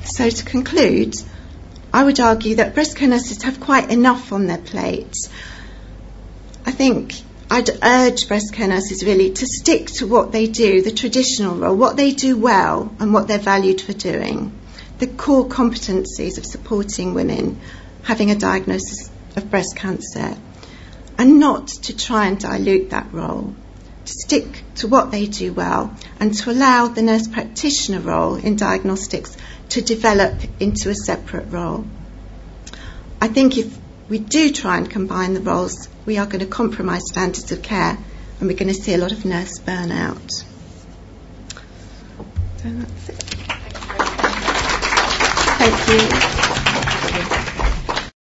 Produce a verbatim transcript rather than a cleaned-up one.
So to conclude, I would argue that breast care nurses have quite enough on their plates. I think I'd urge breast care nurses really to stick to what they do, the traditional role, what they do well and what they're valued for doing, the core competencies of supporting women having a diagnosis of breast cancer, and not to try and dilute that role, to stick to what they do well and to allow the nurse practitioner role in diagnostics to develop into a separate role. I think if we do try and combine the roles, we are going to compromise standards of care and we're going to see a lot of nurse burnout. So that's it. Thank you.